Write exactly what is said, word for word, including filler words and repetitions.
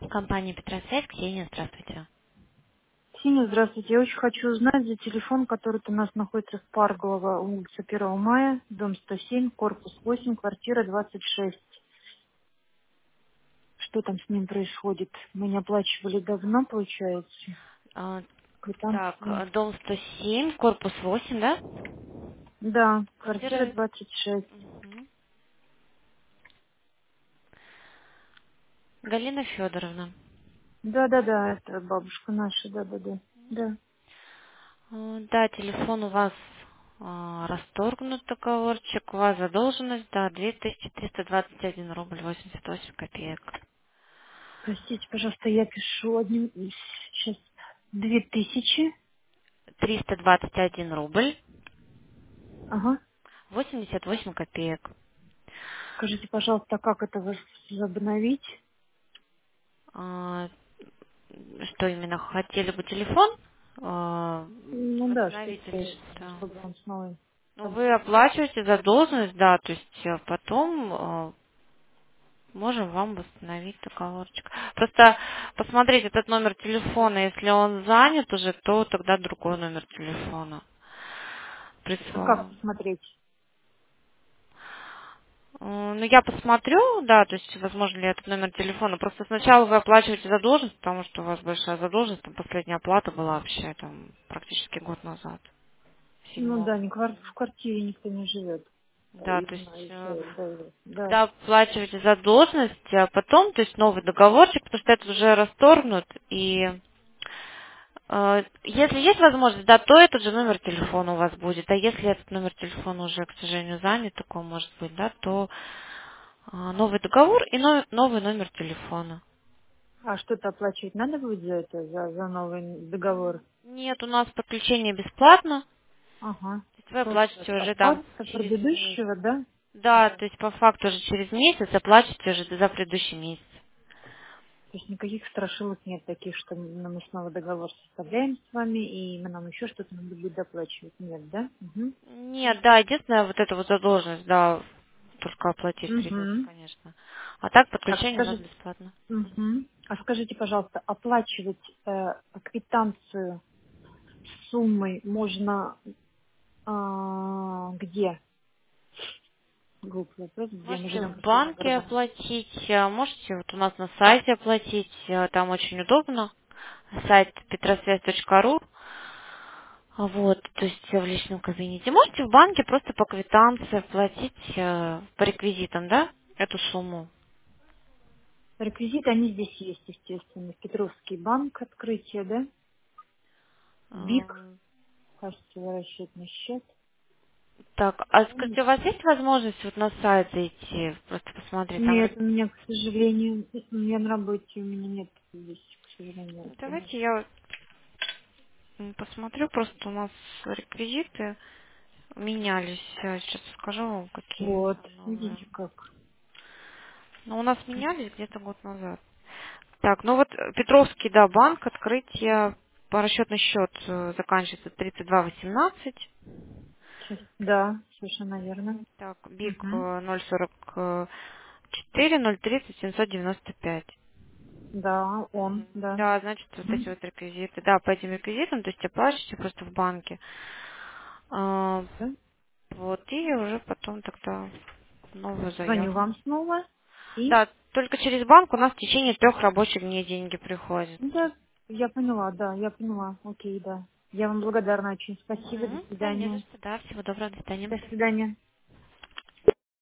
Компания Петросвязь, Ксения, здравствуйте. Синя, здравствуйте. Я очень хочу узнать за телефон, который у нас находится в Парголово, улица первого мая, дом сто семь, корпус восемь, квартира двадцать шесть. Что там с ним происходит? Мы не оплачивали давно, получается. А, так, Квитанции. э, дом сто семь, корпус восемь, да? Да, квартира Квартира. двадцать шесть. Мгм. Галина Федоровна. Да-да-да, это бабушка наша, да-да-да. Да. Э, Да, телефон у вас а, расторгнут договорчик, у вас задолженность, да, две тысячи триста двадцать один рубль восемьдесят восемь копеек. Простите, пожалуйста, я пишу одним... Сейчас. Две тысячи. триста двадцать один рубль Ага. восемьдесят восемь копеек. Скажите, пожалуйста, а как это возобновить? А, Что именно, хотели бы телефон а, Ну да, восстановить или что-то, что? чтобы он снова Ну, вы работал. оплачиваете задолженность, да, то есть э, потом э, можем вам восстановить договорчик. Просто посмотреть этот номер телефона, если он занят уже, то тогда другой номер телефона А как присылаю. посмотреть? Э, Ну, я посмотрю, да, то есть, возможно ли этот номер телефона. Просто сначала вы оплачиваете задолженность, потому что у вас большая задолженность, там последняя оплата была вообще там практически год назад, Ну да, седьмого. не квар- в квартире никто не живет. Да, И то есть жена, и э, человек, да, да. Да. когда оплачиваете задолженность, а потом, то есть новый договорчик, потому что это уже расторгнут, и э, если есть возможность, да, то этот же номер телефона у вас будет, а если этот номер телефона уже, к сожалению, занят, такой может быть, да, то э, новый договор и но- новый номер телефона. А что-то оплачивать надо будет за это, за, за новый договор? Нет, у нас подключение бесплатно, Ага. то есть вы Просто оплатите уже там оплата через месяц. предыдущего, да? Да, Да. то есть по факту уже через месяц оплачиваете уже за предыдущий месяц. То есть никаких страшилок нет таких, что мы мы снова договор составляем с вами, и мы нам еще что-то надо будет доплачивать. Нет, да? Угу. Нет, да, единственное, вот эта вот задолженность, да, только оплатить придется, Угу. конечно. А так Так, подключение у нас скажите, бесплатно. угу. А скажите, пожалуйста, оплачивать э, квитанцию с суммой можно а, где? Глупый вопрос, где мы Можете живем в просто за банке городом. оплатить, а можете вот у нас на сайте оплатить, а, там очень удобно. Сайт петросвязь точка ру. Вот, то есть в личном кабинете. Можете в банке просто по квитанции оплатить э, по реквизитам, да, эту сумму. Реквизиты, они здесь есть, естественно. Петровский банк, открытие, да? БИК, Эм, кассовый расчетный счет. Так, а Ну, скажите, у вас есть возможность вот на сайт зайти, просто посмотреть там? нет, рек- у меня, к сожалению, у меня на работе, у меня нет здесь, к сожалению, этого. Давайте я м, посмотрю, просто у нас реквизиты менялись. Я сейчас скажу вам, какие Вот, новые. видите как. Ну, у нас менялись где-то год назад. Так, ну вот э, Петровский, да, банк, открытие, по расчетный счет э, заканчивается тридцать два восемнадцать. Сейчас. Да, совершенно верно. Так, БИК Угу. э, ноль сорок четыре ноль тридцать семьсот девяносто пять. Да, он, Мгм. да. Да, значит, вот эти Мгм. вот реквизиты. Да, по этим реквизитам, то есть оплачиваете просто в банке. А, Да. Вот, и уже потом тогда новую Звоню заявку. вам снова. И, Да, только через банк у нас в течение трех рабочих дней деньги приходят. да, я поняла, да, я поняла. Окей, да. Я вам благодарна очень. Спасибо, до Мгм. Да, не за свидания. что, да, всего доброго, до свидания. До свидания.